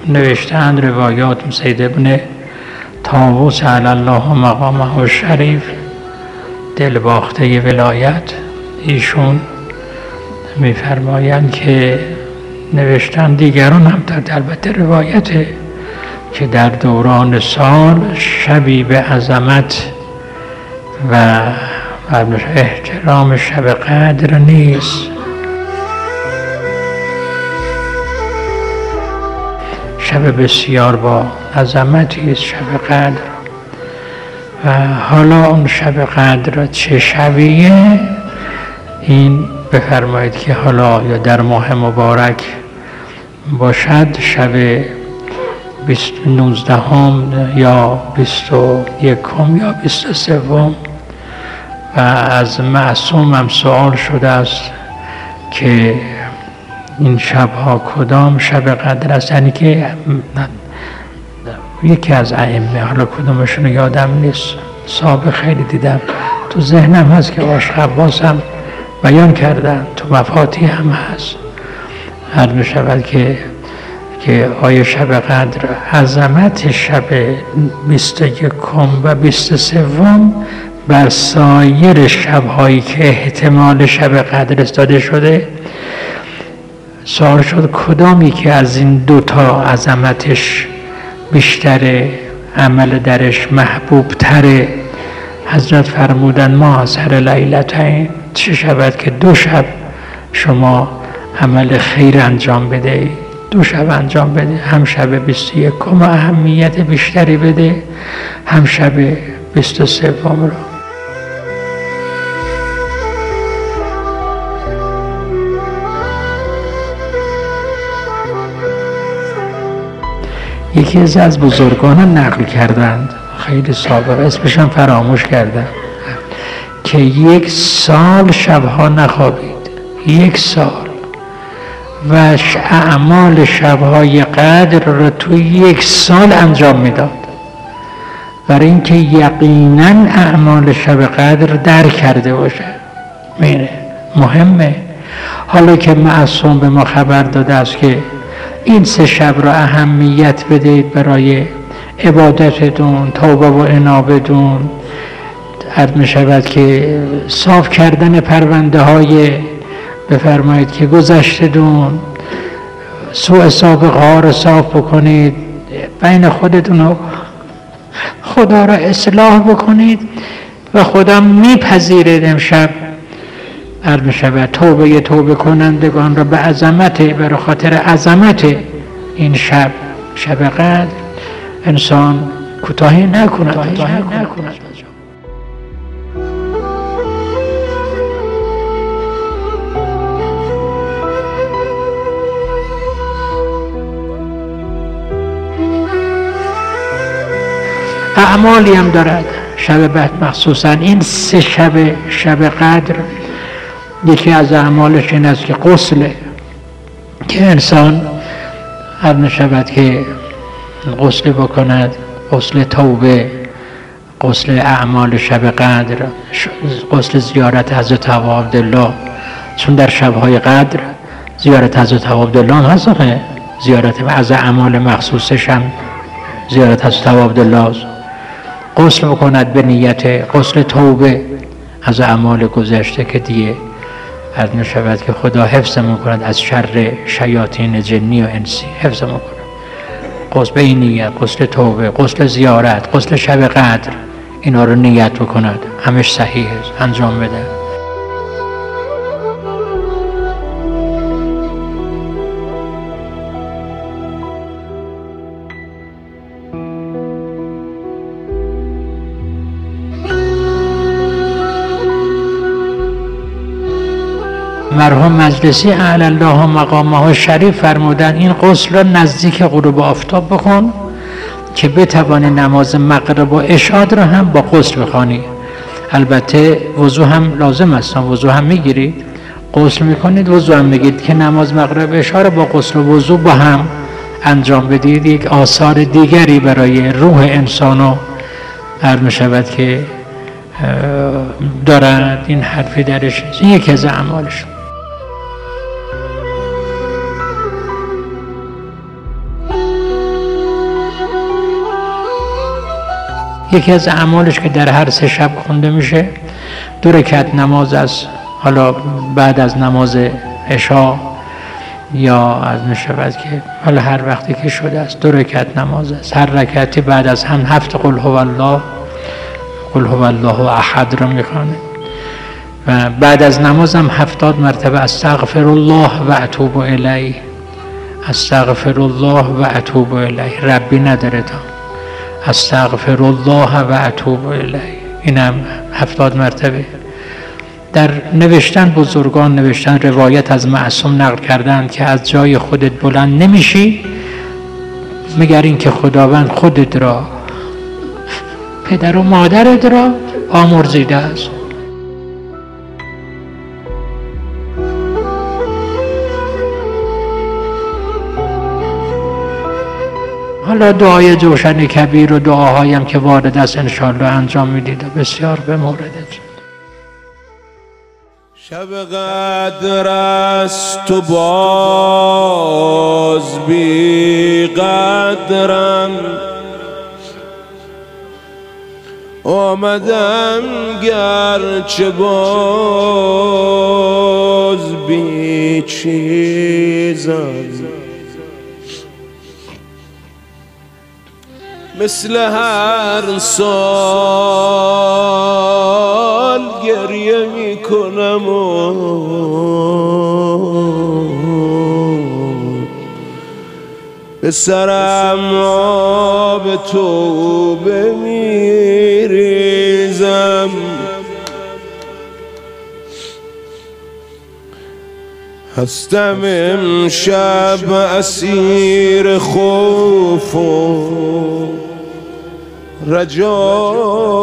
نوشتند روایات سید ابن طاووس علی الله مقامه الشریف، دلباخته ولایت، ایشون میفرمایند که نوشتن دیگران هم در البته روایته که در دوران سال شبی به عظمت و احترام شب قدر نیست. شب بسیار با عظمتی است شب قدر، و حالا اون شب قدر چه شبیه این بفرمایید که حالا یا در ماه مبارک باشد شب 19 یا 21 یا 23، و از معصوم هم سوال شده است که این شبها کدام شب قدر است، یعنی که یکی از ائمه، حالا کدومشون یادم نیست، سابق خیلی دیدم تو ذهنم هست که عاشق عباس هم بیان کردن، تو مفاتیح هم هست، عرض می شود که آیا شب قدر عظمت شب 21 و 23 بر سایر شبهایی که احتمال شب قدر داده شده؟ سوال شد کدامی که از این دوتا عظمتش بیشتره، عمل درش محبوب تره؟ حضرت فرمودن ما سر لیلتین، چه شود که 2 شب شما عمل خیر انجام بده، 2 شب انجام بده، هم شب 21 اهمیت بیشتری بده، هم شب 23 رو. یکی از بزرگان نقل کردند، خیلی سابق، اسمشم فراموش کردم، که 1 سال شبها نخوابید، 1 سال، و اعمال شبهای قدر را توی 1 سال انجام میداد، برای اینکه یقینا اعمال شب قدر درک کرده باشه. مهمه. حالا که معصوم به ما خبر داده است که این 3 شب را اهمیت بدهید برای عبادتتون، توبه و انابتون، عرض می شود که صاف کردن پرونده های بفرمایید که گذشته‌تون، سوء سابقه ها را صاف بکنید، بین خودتون و خدا را اصلاح بکنید، و خدا میپذیرد امشب عرض می شود توبه کنندگان را به عظمت، برای خاطر عظمت این شب قدر انسان کوتاهی نکند. اعمالی هم دارد شب بعد، مخصوصا این 3 شب قدر. یکی از اعمالش این است که غسله، که انسان هر نشود که غسل بکند، غسل توبه، غسل اعمال شب قدر، غسل زیارت حضرت ابا عبدالله، چون در شبهای قدر زیارت حضرت ابا عبدالله هست، زیارت از اعمال مخصوصش هم زیارت حضرت ابا عبدالله است. غسل بکند به نیت غسل توبه از اعمال گذشته که دیگه عرض نشود که خدا حفظمون کند از شر شیاطین جنی و انسی، حفظمون کند. غسل به این نیت، غسل توبه، غسل زیارت، غسل شب قدر، اینا رو نیت بکند، همش صحیح است، انجام بده. مرحوم مجلسی اعلی الله مقامه الشریف فرمودن این غسل را نزدیک غروب آفتاب بکن که بتوانی نماز مغرب و عشاء را هم با غسل بخوانی. البته وضو هم لازم است، وضو هم میگیرید، غسل میکنید، وضو هم میگیرید که نماز مغرب و عشاء را با غسل و وضو با هم انجام بدید. یک آثار دیگری برای روح انسانو عرض میشود که دارد، این حرفی درش نیست، این یکی از اعمالش. یکی از اعمالش که در هر 3 شب خونده میشه 2 رکعت نماز است، حالا بعد از نماز عشا یا از میشود که حالا هر وقتی که شده است 2 رکعت نماز است. هر رکعتی بعد از هم 7 قل هو الله احد رو میخوانه و بعد از نماز هم 70 مرتبه استغفر الله و اتوب الیه، استغفر الله و اتوب الیه، ربی نداره تا استغفر الله و اتوب الیه، اینم 70 مرتبه. در نوشتن بزرگان نوشتن، روایت از معصوم نقل کردند که از جای خودت بلند نمیشی مگر این که خداوند خودت را، پدر و مادرت را آمرزیده است. حالا دعای جوشن کبیر و دعاهایم که وارد است انشاءالله انجام میدید و بسیار به موردت. شب قدر است و باز بی قدرم، آمدم گرچه باز بی چیزم، مثل هر سال گریه می کنم و به سرم آب توبه می ریزم، هستم امشب اسیر خوف و رجا،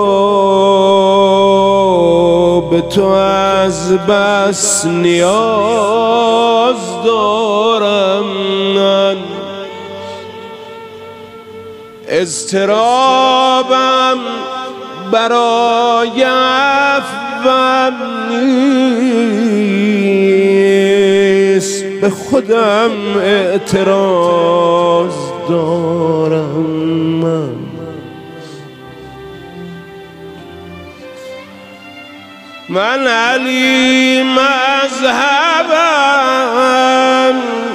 به تو از بس نیاز دارم من، اضطرابم برای عفوم نیست، به خودم اعتراض دارم من. من علی مذهبم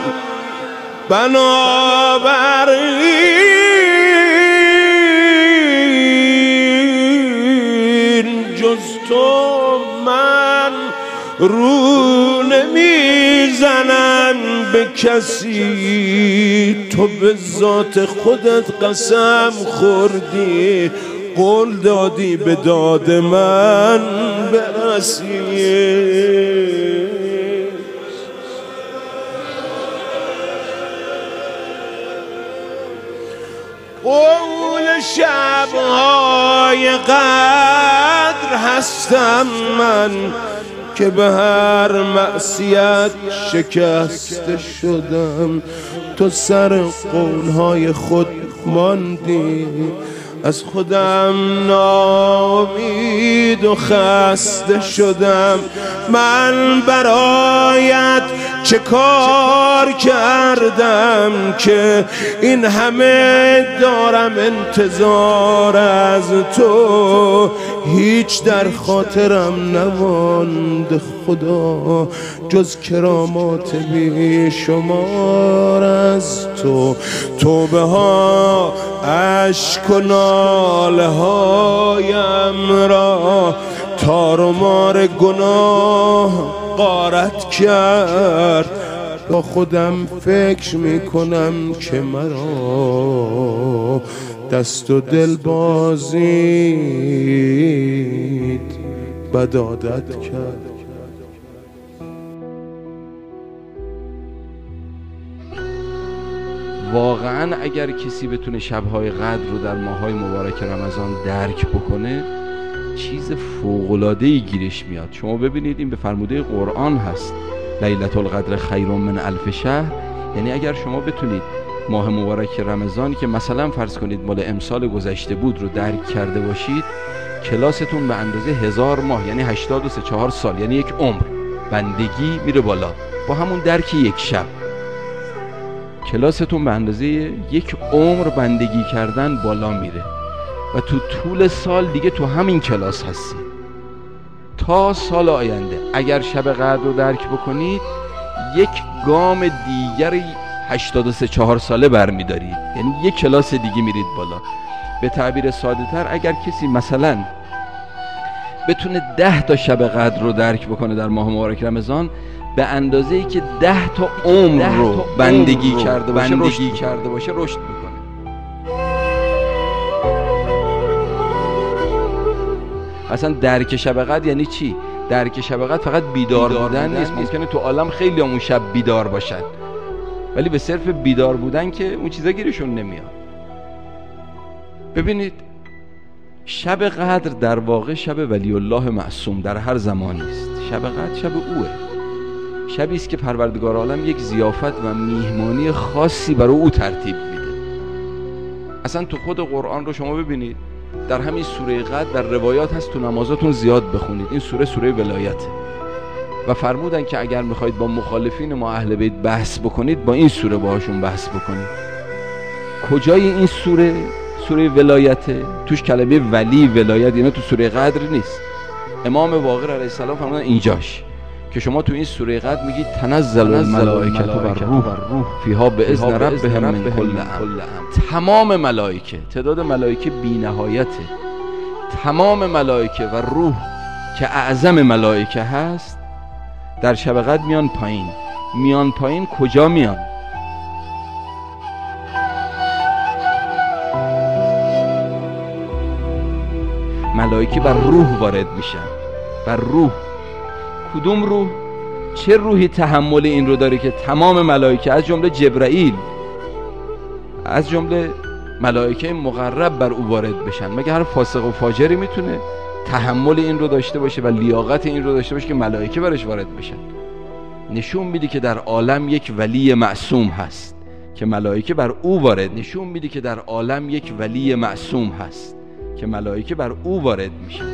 بنابراین جز تو من رو نمیزنم به کسی، تو به ذات خودت قسم خوردی، قول دادی به داد من برسی. قول شبهای قدر هستم من که به هر معصیت شکسته شدم، تو سر قولهای خود ماندی، از خودم ناامید و خسته شدم. من برایت چه کار کردم که این همه دارم انتظار از تو، هیچ در خاطرم نماند خدا جز کرامات بی شمار از تو. توبه ها اشک و ناله هایم را تار و مار گناه غارت کرد، با خودم فکر میکنم که مرا دست و دل بازید بد عادت کرد. واقعا اگر کسی بتونه شبهای قدر رو در ماهای مبارک رمضان درک بکنه چیز فوق‌العاده‌ای گیرش میاد. شما ببینید این به فرموده قرآن هست، لیلة القدر خیر من الف شهر. یعنی اگر شما بتونید ماه مبارک رمضانی که مثلا فرض کنید مال امسال گذشته بود رو درک کرده باشید، کلاستون به اندازه 1000 ماه یعنی 83 سال یعنی یک عمر بندگی میره بالا. با همون درک یک شب کلاستون به اندازه یک عمر بندگی کردن بالا میره. و تو طول سال دیگه تو همین کلاس هستی تا سال آینده. اگر شب قدر رو درک بکنید یک گام دیگری 83 ساله برمیدارید، یعنی یک کلاس دیگه میرید بالا. به تعبیر ساده تر، اگر کسی مثلا بتونه 10 تا شب قدر رو درک بکنه در ماه مبارک رمضان، به اندازه‌ای که 10 تا عمر رو بندگی کرده باشه رشد میکنه. اصلا درک شب قدر یعنی چی؟ درک شب قدر فقط بیدار بودن نیست. ممکنه تو عالم خیلی اون شب بیدار باشن، ولی به صرف بیدار بودن که اون چیزا گیرشون نمیاد. ببینید، شب قدر در واقع شب ولی الله معصوم در هر زمانی است. شب قدر شب اوه، شبی است که پروردگار عالم یک ضیافت و میهمانی خاصی برای او ترتیب میده. اصلا تو خود قرآن رو شما ببینید، در همین سوره قدر در روایات هست تو نمازاتون زیاد بخونید. این سوره ولایته و فرمودن که اگر میخواید با مخالفین ما اهل بیت بحث بکنید، با این سوره باهاشون بحث بکنید. کجای این سوره ولایته؟ توش کلمه ولی ولایت یعنی تو سوره قدر نیست. امام باقر علیه السلام فرمودن اینجاش که شما تو این سوره قدر میگید تنزل الملائکه و الروح فیها باذن ربهم من کل امر. تمام ملائکه، تعداد ملائکه بی‌نهایته، تمام ملائکه و روح که اعظم ملائکه هست در شب قدر میان پایین. کجا میان؟ ملائکه بر روح وارد میشن. بر روح. کدوم روح؟ چه روحی تحمل این رو داره که تمام ملائکه از جمله جبرائیل، از جمله ملائکه مقرب بر او وارد بشن؟ مگه هر فاسق و فاجری میتونه تحمل این رو داشته باشه و لیاقت این رو داشته باشه که ملائکه برش وارد بشن؟ نشون میده که در عالم یک ولی معصوم هست که ملائکه بر او وارد میشن.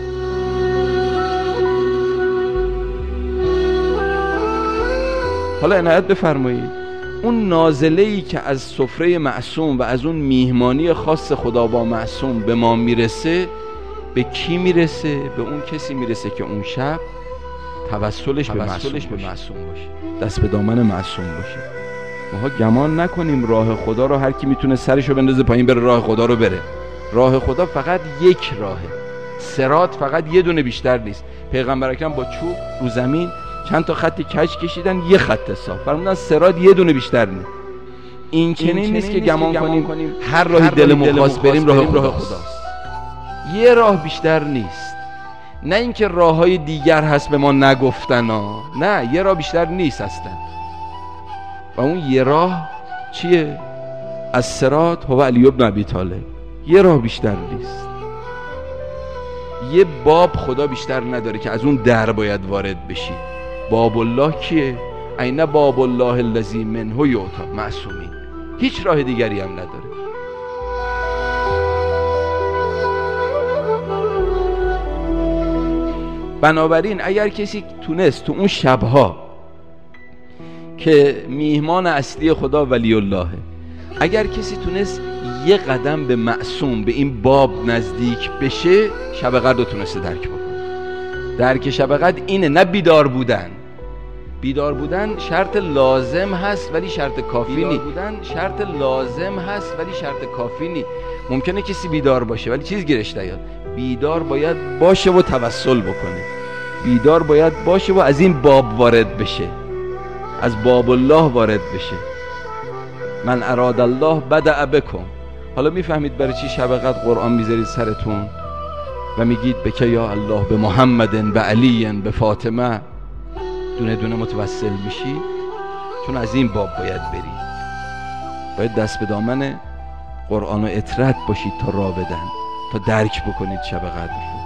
حالا عنایت بفرمایید، اون نازله‌ای که از سفره معصوم و از اون میهمانی خاص خدا با معصوم به ما میرسه، به کی میرسه؟ به اون کسی میرسه که اون شب توسلش به معصوم باشه، دست به دامن معصوم باشه. ما گمان نکنیم راه خدا رو هر کی میتونه سرشو بندازه پایین بره راه خدا رو بره. راه خدا فقط یک راهه، صراط فقط یه دونه بیشتر نیست. پیغمبر اکرم با چوب رو زمین چند تا خط کج کشیدن، یه خط صاف، فرمودن صراط یه دونه بیشتر نیست. این چنین نیست که گمان کنیم هر راهی دلمون خواست بریم راه خداست. یه راه بیشتر نیست. نه اینکه راههای دیگر هست به ما نگفتن نه، یه راه بیشتر نیست اصلا. و اون یه راه چیه؟ از صراط هو علی بن ابی طالب. یه راه بیشتر نیست. یه باب خدا بیشتر نداره که از اون در باید وارد بشی. باب الله کیه؟ عین باب الله الذی منه یعطی معصومین. هیچ راه دیگری هم نداره. بنابراین اگر کسی تونست تو اون شبها که میهمان اصلی خدا ولی اللهه، اگر کسی تونست یه قدم به معصوم، به این باب نزدیک بشه، شب قدر رو تونسته درک بکنه. درک شب قدر اینه، نه بیدار بودن. بیدار بودن شرط لازم هست ولی شرط کافی نی. ممکنه کسی بیدار باشه ولی چیز گیرش نیاد. بیدار باید باشه و توسل بکنه. بیدار باید باشه و از این باب وارد بشه، از باب الله وارد بشه. من اراد الله بدأ بکم. حالا میفهمید برای چی شب قدر قرآن میذارید سرتون و میگید بکه یا الله به محمد به علی به فاطمه، دونه دونه متوسل میشی؟ چون از این باب باید بری. باید دست به دامن قرآن و اطرت باشید تا راه بدن، تا درک بکنید شب قدر رو.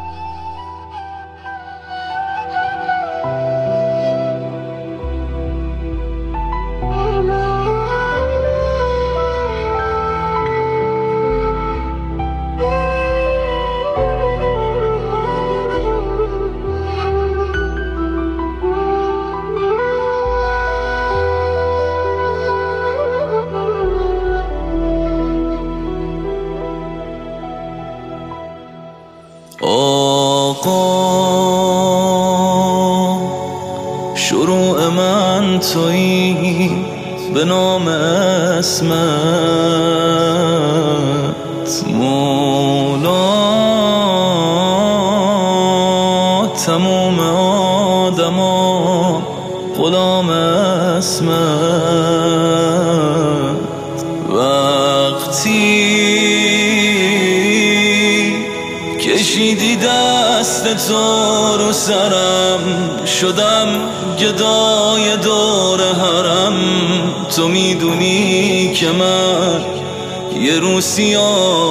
به نام اسمت مولا. تمام آدما غلام اسمت. وقتی کشیدی دست تو رو سرم، شدم گدای دور حرم. تو میدونی که من یه روسیام،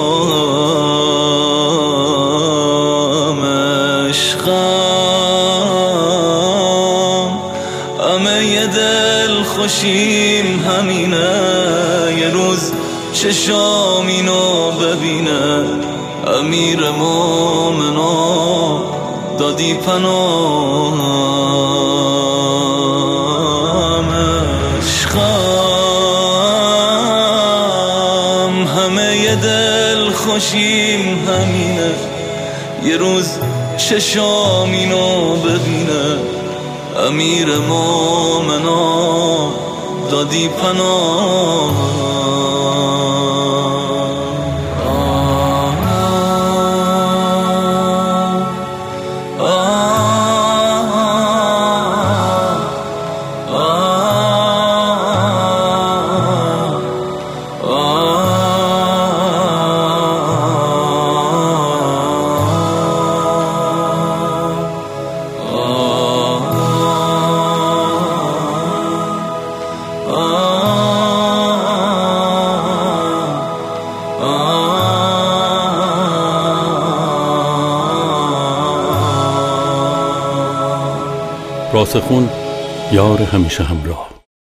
عشقم همه یه دل خوشیم همینه. یه روز چشام اینو ببینه، امیر مومنان دادی پناهم. عشقم همه یه دل خوشیم همینه. یه روز چشام اینو ببینه، امیر مومنان دادی پناهم. راسخون، یار همیشه همراه.